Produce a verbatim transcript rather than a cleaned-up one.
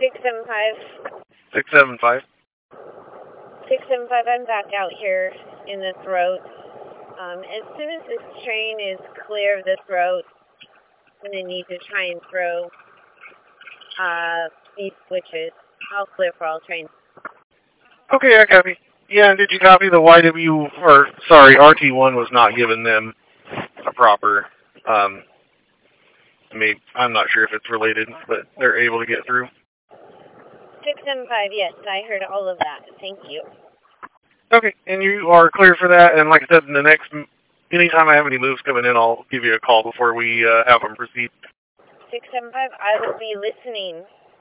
six seven five. six seven five. six seven five, I'm back out here in the throat. Um, as soon as this train is clear of the throat, I'm going to need to try and throw uh, these switches. I'll clear for all trains. Okay, I copy. Yeah, and did you copy the Y W, or, sorry, R T one was not giving them a proper, um, maybe, I'm not sure if it's related, but they're able to get through. six seven five, yes, I heard all of that. Thank you. Okay, and you are clear for that, and like I said, in the next, anytime I have any moves coming in, I'll give you a call before we uh, have them proceed. six seven five, I will be listening.